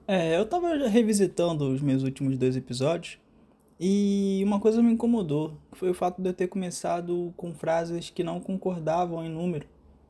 Eu tava revisitando os meus últimos dois episódios e uma coisa me incomodou, que foi o fato de eu ter começado com frases que não concordavam em número.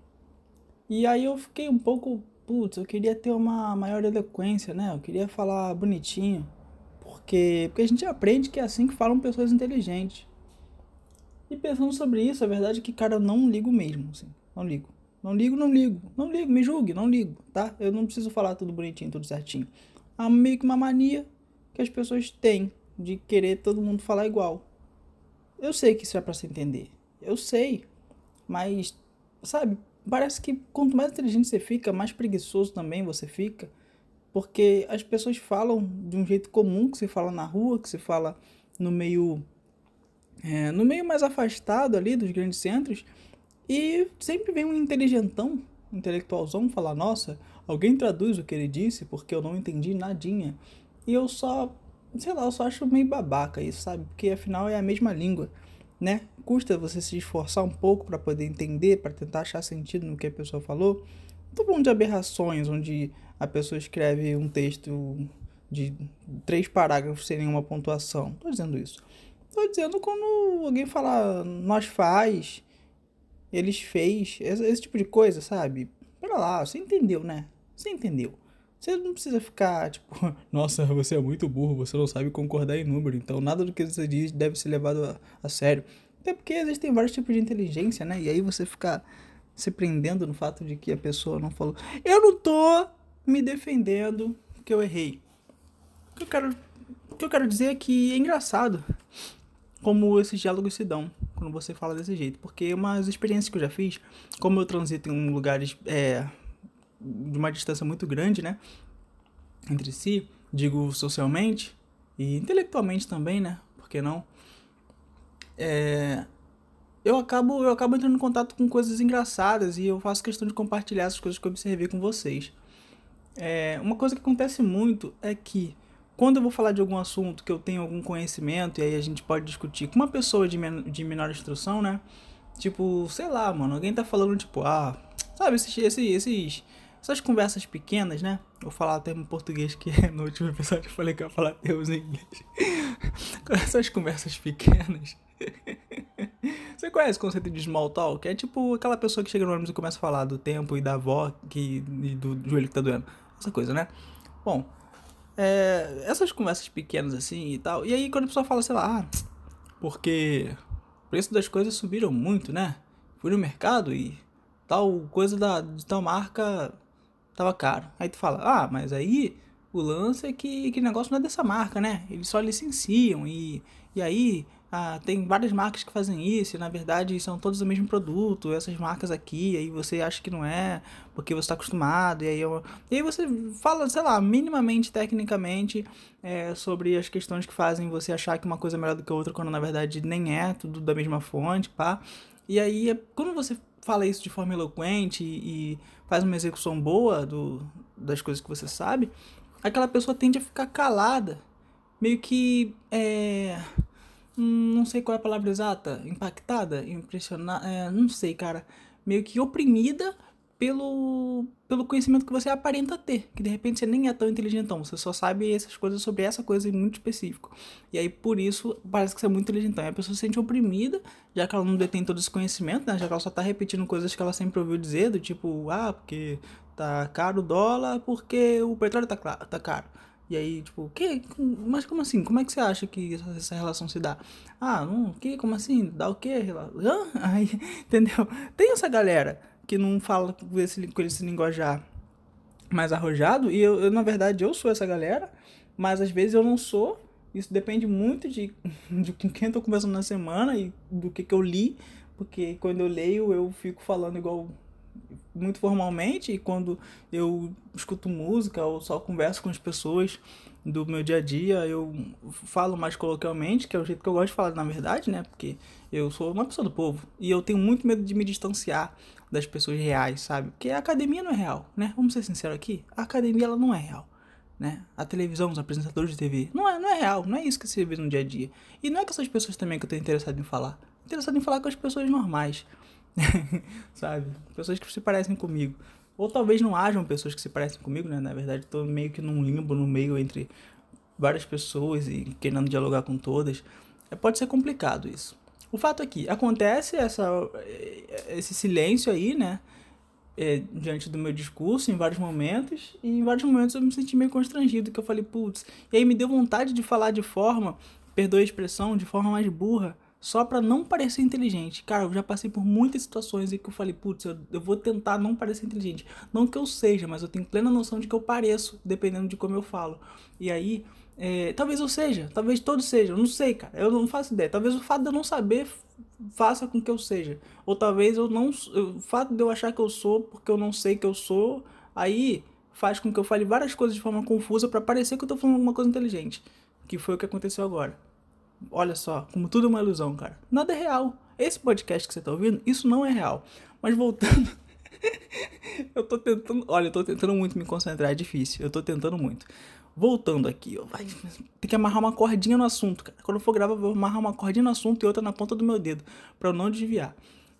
E aí eu fiquei um pouco, putz, eu queria ter uma maior eloquência, né? Eu queria falar bonitinho, porque a gente aprende que é assim que falam pessoas inteligentes. E pensando sobre isso, a verdade é que, cara, eu não ligo mesmo, assim, não ligo. Não ligo, não ligo, não ligo, me julgue, não ligo, tá? Eu não preciso falar tudo bonitinho, tudo certinho. Há meio que uma mania que as pessoas têm de querer todo mundo falar igual. Eu sei que isso é pra se entender, eu sei, mas, sabe, parece que quanto mais inteligente você fica, mais preguiçoso também você fica, porque as pessoas falam de um jeito comum que se fala na rua, que se fala no meio, no meio mais afastado ali dos grandes centros, e sempre vem um inteligentão, um intelectualzão falar, nossa, alguém traduz o que ele disse porque eu não entendi nadinha. E eu só, sei lá, eu só acho meio babaca isso, sabe? Porque afinal é a mesma língua, né? Custa você se esforçar um pouco para poder entender, para tentar achar sentido no que a pessoa falou. Tô falando de aberrações, onde a pessoa escreve um texto de três parágrafos sem nenhuma pontuação. Tô dizendo isso. Tô dizendo quando alguém fala nós faz, eles fez, esse tipo de coisa, sabe? Pera lá, você entendeu, né? Você entendeu. Você não precisa ficar, tipo, nossa, você é muito burro, você não sabe concordar em número, então nada do que você diz deve ser levado a sério. Até porque existem vários tipos de inteligência, né? E aí você ficar se prendendo no fato de que a pessoa não falou. Eu não tô me defendendo que eu errei. O que eu quero dizer é que é engraçado como esses diálogos se dão quando você fala desse jeito. Porque umas experiências que eu já fiz, como eu transito em lugares de uma distância muito grande, né? Entre si, digo socialmente e intelectualmente também, né? Por que não? É, eu acabo entrando em contato com coisas engraçadas e eu faço questão de compartilhar essas coisas que eu observei com vocês. Uma coisa que acontece muito é que quando eu vou falar de algum assunto que eu tenho algum conhecimento e aí a gente pode discutir com uma pessoa de menor instrução, né? Tipo, sei lá, mano, alguém tá falando, tipo, sabe, essas conversas pequenas, né? Vou falar até em português que no último episódio eu falei que eu ia falar termos em inglês. Essas conversas pequenas. Você conhece o conceito de small talk? É tipo aquela pessoa que chega no ônibus e começa a falar do tempo e da avó e do joelho que tá doendo. Essa coisa, né? Bom, essas conversas pequenas assim e tal. E aí quando a pessoa fala, sei lá, porque o preço das coisas subiram muito, né? Fui no mercado e tal coisa de tal marca tava caro. Aí tu fala, mas aí o lance é que negócio não é dessa marca, né? Eles só licenciam e aí tem várias marcas que fazem isso e na verdade são todos o mesmo produto, essas marcas aqui, aí você acha que não é, porque você tá acostumado, e aí você fala, sei lá, minimamente, tecnicamente, sobre as questões que fazem você achar que uma coisa é melhor do que a outra, quando na verdade nem é, tudo da mesma fonte, pá. E aí, quando você fala isso de forma eloquente e faz uma execução boa das coisas que você sabe, aquela pessoa tende a ficar calada, meio que não sei qual é a palavra exata, impactada, impressionada, não sei, cara, meio que oprimida pelo conhecimento que você aparenta ter, que de repente você nem é tão inteligentão, você só sabe essas coisas sobre essa coisa em muito específico. E aí por isso parece que você é muito inteligentão. E a pessoa se sente oprimida, já que ela não detém todo esse conhecimento, né? Já que ela só tá repetindo coisas que ela sempre ouviu dizer, do tipo, porque tá caro o dólar, porque o petróleo tá caro. E aí, tipo, que? Mas como assim? Como é que você acha que essa relação se dá? Não, que? Como assim? Dá o quê? Hã? Aí, entendeu? Tem essa galera que não fala com esse linguajar mais arrojado, e na verdade, eu sou essa galera, mas às vezes eu não sou. Isso depende muito de com quem eu tô conversando na semana e do que eu li, porque quando eu leio eu fico falando igual muito formalmente, e quando eu escuto música ou só converso com as pessoas do meu dia a dia, eu falo mais coloquialmente, que é o jeito que eu gosto de falar na verdade, né? Porque eu sou uma pessoa do povo e eu tenho muito medo de me distanciar das pessoas reais, sabe? Porque a academia não é real, né? Vamos ser sinceros aqui, a academia ela não é real. Né? A televisão, os apresentadores de TV, não é real, não é isso que se vê no dia a dia. E não é com essas pessoas também que eu tô interessado em falar. Interessado em falar com as pessoas normais, sabe? Pessoas que se parecem comigo. Ou talvez não hajam pessoas que se parecem comigo, né? Na verdade, tô meio que num limbo no meio entre várias pessoas e querendo dialogar com todas. Pode ser complicado isso. O fato é que acontece esse silêncio aí, né? Diante do meu discurso em vários momentos, e em vários momentos eu me senti meio constrangido, que eu falei, putz, e aí me deu vontade de falar de forma, perdoe a expressão, de forma mais burra, só pra não parecer inteligente. Cara, eu já passei por muitas situações em que eu falei, putz, eu vou tentar não parecer inteligente. Não que eu seja, mas eu tenho plena noção de que eu pareço, dependendo de como eu falo. E aí, talvez eu seja, talvez todos sejam, eu não sei, cara, eu não faço ideia. Talvez o fato de eu não saber faça com que eu seja. Ou talvez o fato de eu achar que eu sou porque eu não sei que eu sou, aí faz com que eu fale várias coisas de forma confusa pra parecer que eu tô falando alguma coisa inteligente. Que foi o que aconteceu agora. Olha só, como tudo é uma ilusão, cara. Nada é real. Esse podcast que você tá ouvindo, isso não é real. Mas voltando, eu tô tentando muito me concentrar, é difícil. Eu tô tentando muito. Voltando aqui, tem que amarrar uma cordinha no assunto, cara. Quando eu for gravar, eu vou amarrar uma cordinha no assunto e outra na ponta do meu dedo, pra eu não desviar.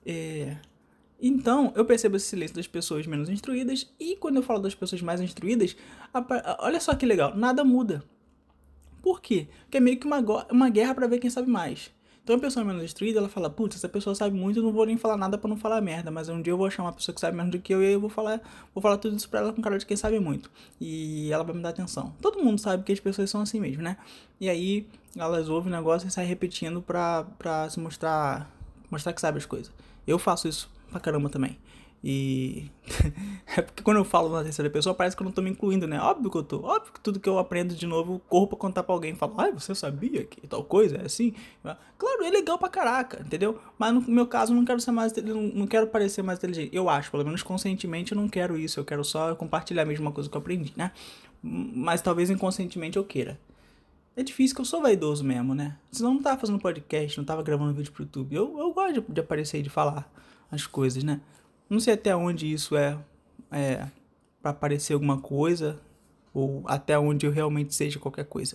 Então, eu percebo esse silêncio das pessoas menos instruídas, e quando eu falo das pessoas mais instruídas, olha só que legal, nada muda. Por quê? Porque é meio que uma guerra pra ver quem sabe mais. Então a pessoa menos instruída, ela fala, putz, essa pessoa sabe muito, eu não vou nem falar nada pra não falar merda, mas um dia eu vou achar uma pessoa que sabe menos do que eu e aí eu vou falar tudo isso pra ela com cara de quem sabe muito. E ela vai me dar atenção. Todo mundo sabe que as pessoas são assim mesmo, né? E aí elas ouvem o negócio e saem repetindo pra se mostrar que sabe as coisas. Eu faço isso pra caramba também. E é porque quando eu falo na terceira pessoa parece que eu não tô me incluindo, né? Óbvio que eu tô. Óbvio que tudo que eu aprendo de novo eu corro pra contar pra alguém. Falo, você sabia que tal coisa é assim? Claro, é legal pra caraca, entendeu? Mas no meu caso eu não quero ser mais, não quero parecer mais inteligente. Eu acho, pelo menos conscientemente eu não quero isso. Eu quero só compartilhar a mesma coisa que eu aprendi, né? Mas talvez inconscientemente eu queira. É difícil que eu sou vaidoso mesmo, né? Senão eu não tava fazendo podcast, não tava gravando vídeo pro YouTube. Eu gosto de aparecer e de falar as coisas, né? Não sei até onde isso é pra parecer alguma coisa, ou até onde eu realmente seja qualquer coisa.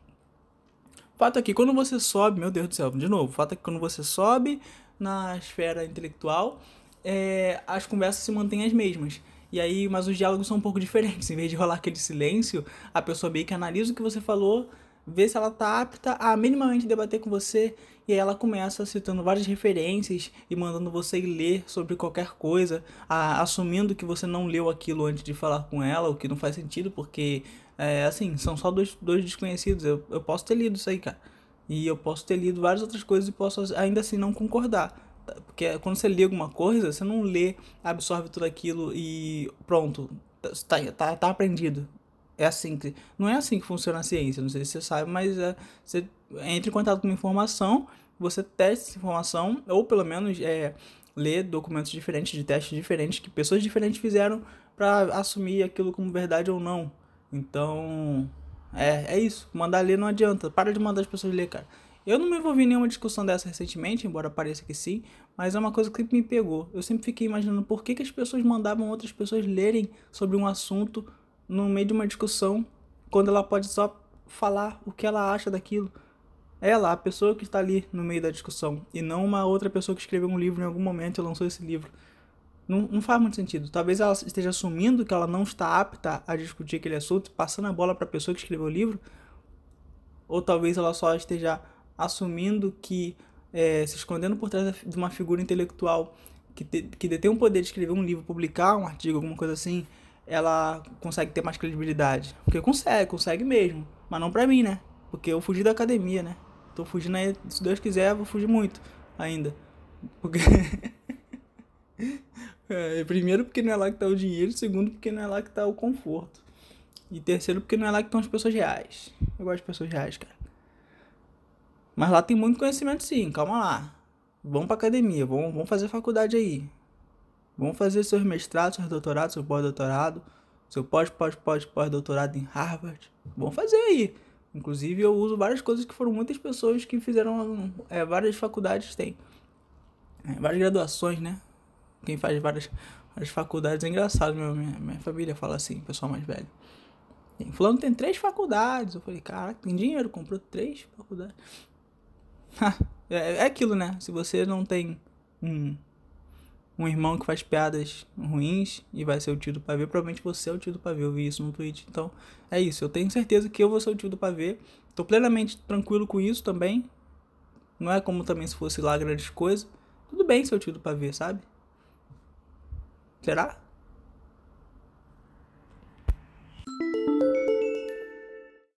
Fato é que quando você sobe, meu Deus do céu, de novo, fato é que quando você sobe na esfera intelectual, as conversas se mantêm as mesmas. E aí, mas os diálogos são um pouco diferentes. Em vez de rolar aquele silêncio, a pessoa meio que analisa o que você falou, vê se ela tá apta a minimamente debater com você, e aí ela começa citando várias referências e mandando você ir ler sobre qualquer coisa, assumindo que você não leu aquilo antes de falar com ela, o que não faz sentido, porque, assim, são só dois desconhecidos. Eu posso ter lido isso aí, cara. E eu posso ter lido várias outras coisas e posso ainda assim não concordar. Porque quando você lê alguma coisa, você não lê, absorve tudo aquilo e pronto, tá aprendido. É assim que, não é assim que funciona a ciência, não sei se você sabe, mas você entra em contato com uma informação, você testa essa informação, ou pelo menos lê documentos diferentes, de testes diferentes, que pessoas diferentes fizeram para assumir aquilo como verdade ou não. Então, é isso. Mandar ler não adianta. Para de mandar as pessoas ler, cara. Eu não me envolvi em nenhuma discussão dessa recentemente, embora pareça que sim, mas é uma coisa que me pegou. Eu sempre fiquei imaginando por que as pessoas mandavam outras pessoas lerem sobre um assunto no meio de uma discussão, quando ela pode só falar o que ela acha daquilo. Ela, a pessoa que está ali no meio da discussão, e não uma outra pessoa que escreveu um livro em algum momento e lançou esse livro. Não faz muito sentido. Talvez ela esteja assumindo que ela não está apta a discutir aquele assunto, passando a bola para a pessoa que escreveu o livro, ou talvez ela só esteja assumindo que, se escondendo por trás de uma figura intelectual que detém o poder de escrever um livro, publicar um artigo, alguma coisa assim, ela consegue ter mais credibilidade. Porque consegue mesmo. Mas não pra mim, né? Porque eu fugi da academia, né? Tô fugindo aí, se Deus quiser, eu vou fugir muito ainda. Porque primeiro porque não é lá que tá o dinheiro, segundo porque não é lá que tá o conforto. E terceiro porque não é lá que estão as pessoas reais. Eu gosto de pessoas reais, cara. Mas lá tem muito conhecimento sim, calma lá. Vamos pra academia, vamos fazer faculdade aí. Vamos fazer seus mestrados, seus doutorados, seu pós-doutorado, seu pós-doutorado em Harvard. Vamos fazer aí. Inclusive eu uso várias coisas que foram muitas pessoas que fizeram, várias faculdades têm. Várias graduações, né? Quem faz várias faculdades é engraçado, minha família fala assim, pessoal mais velho. Fulano tem 3 faculdades. Eu falei, caraca, tem dinheiro, comprou 3 faculdades. É aquilo, né? Se você não tem um um irmão que faz piadas ruins e vai ser o tio do pavê, provavelmente você é o tio do pavê. Eu vi isso no tweet. Então, é isso. Eu tenho certeza que eu vou ser o tio do pavê. Tô plenamente tranquilo com isso também. Não é como também se fosse lá grandes coisas. Tudo bem ser o tio do pavê, sabe? Será?